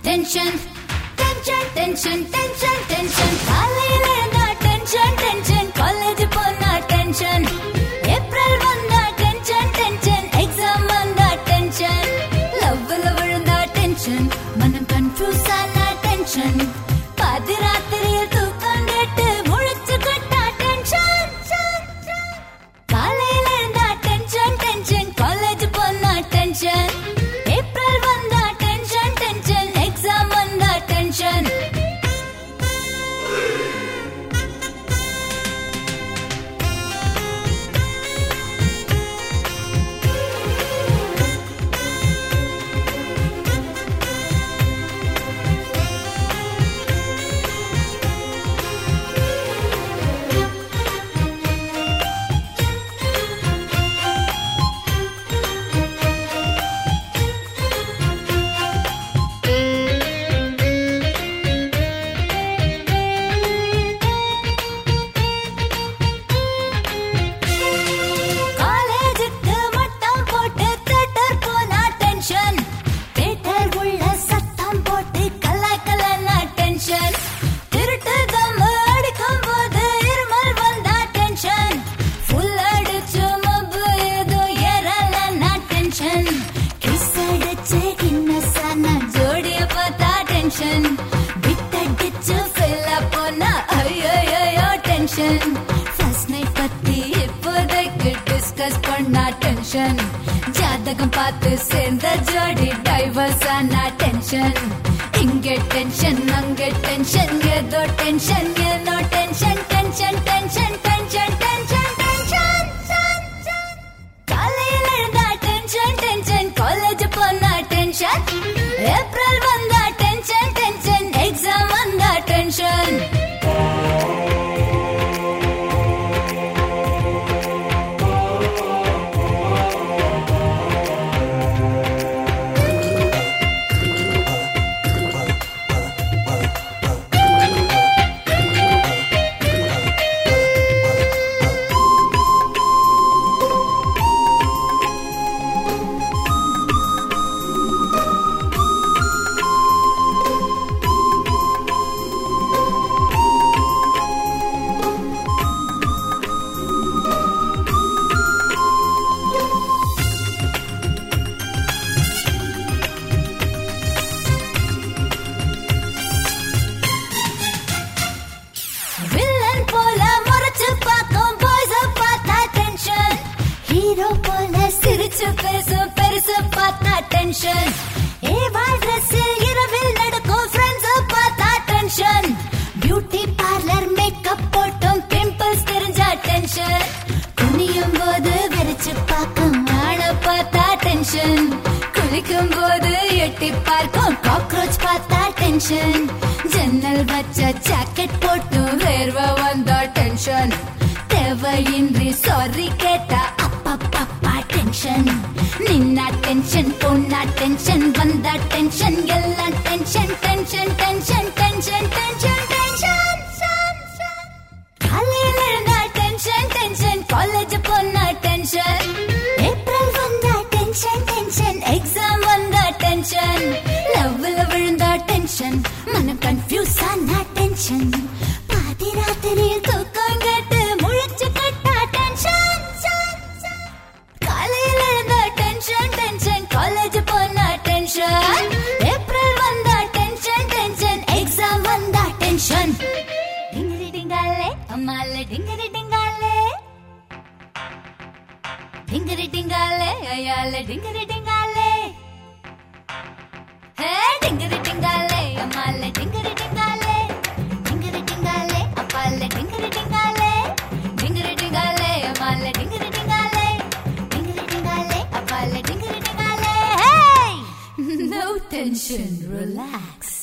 tension, tension, tension, tension, tension. காலையில எழுந்தா tension, tension. College போனா tension. ஏப்ரல் வந்தா tension, tension. எக்ஸாம் வந்தா tension. லவ்ல விழுந்தா tension. மனம் கன்ஃபியூஸ் ஆனா tension. பாதி ராத்திரியில் தூக்கம் கேட்டு முழிச்சு கட்டா tension. காலையில எழுந்தா tension, tension. காலேஜ் போனா tension. ஏப்ரல் வந்தா tension, tension. எக்ஸாம் வந்தா tension. காலேஜுக்கு மட்டம் போட்டு தியேட்டர் போனா டென்ஷன். தியேட்டர் உள்ள சத்தம் போட்டு கலாய்க்கலன்னா டென்ஷன். திருட்டு தம்மு அடிக்கும் போது இருமல் வந்தா டென்ஷன். ஃபுல் அடிச்சு மப்பு ஏதோ ஏறலன்னா டென்ஷன். கிஸ் அடிச்சு கின்னஸான ஜோடிய பார்த்தா டென்ஷன். பிட் அடிச்சு ஃபெயில போனா ஐயோ டென்ஷன். ஃபர்ஸ்ட் நைட் பத்தி இப்போதைக்கு டிஸ்கஸ் பண்ணா டென்ஷன். ஜாதகம் பார்த்து சேர்ந்த ஜோடி டைவர்ஸ் ஆனா டென்ஷன். இங்க டென்ஷன் அங்க டென்ஷன் ஏதோ டென்ஷன் ஏனோ tension tension tension tension tension tension. காலையில எழுந்தா டென்ஷன் டென்ஷன். காலேஜ் போனா டென்ஷன். ஏப்ரல் வந்தா டென்ஷன் டென்ஷன். எக்ஸாம் வந்தா டென்ஷன். வில்லன் போல முறைச்சு பார்க்கும் பாய்ஸ பார்த்தா டென்ஷன். ஹீரோ போல சிரிச்சு பேசும் பெருசு பார்த்தா டென்ஷன். ஏவாள் ட்ரெஸ்ஸில் இரவில் நடக்கும் ஃப்ரெண்ட்ஸ பார்த்தா டென்ஷன். பியூட்டி பார்லர் மேக்கப் போட்டும் பிம்பிள்ஸ் தெரிஞ்சா டென்ஷன். குனியும் போது வெறிச்சு பார்க்கும் ஆள பார்த்தா டென்ஷன். குளிக்கும் போது எட்டி பார்க்கும் காக்ரோச் பார்த்தா டென்ஷன். ஜன்னல் வச்ச ஜாக்கெட் போட்டு வேர்வை வந்தா டென்ஷன். தேவையின்றி சாரி கேட்டா அப்பப்பா டென்ஷன். நின்னா டென்ஷன் பொண்ணா டென்ஷன் வந்தா டென்ஷன். எல்லாம் tension tension tension tension tension tension. காலையில எழுந்தா டென்ஷன் டென்ஷன். காலேஜ் போனா டென்ஷன். ஏப்ரல் வந்தா டென்ஷன் டென்ஷன். எக்ஸாம் வந்தா டென்ஷன். லவ்ல விழுந்தா டென்ஷன். மனம் கன்ஃபியூஸ் ஆனா டென்ஷன். பாதி ராத்திரியில் தூக்கம் கேட்டு முழிச்சு கட்டா டென்ஷன். காலையில எழுந்தா டென்ஷன் டென்ஷன். காலேஜ் போனா டென்ஷன். ஏப்ரல் வந்தா டென்ஷன் டென்ஷன். எக்ஸாம் வந்தா டென்ஷன். டிங்கரி டிங்காலே அம்மாலே டிங்கரி டிங்காலே. டிங்கரி டிங்காலே ஐயாலே டிங்கரி டிங்காலே. ஹே டிங்கரி டிங்காலே அம்மாலே டிங்கரி டிங்காலே. டிங்கரி டிங்காலே அப்பாலே டிங்கரி டிங்காலே. டிங்கரி டிங்காலே அம்மாலே டிங்கரி டிங்காலே. டிங்கரி டிங்காலே அப்பாலே டிங்கரி டிங்காலே. Hey! No tension, relax.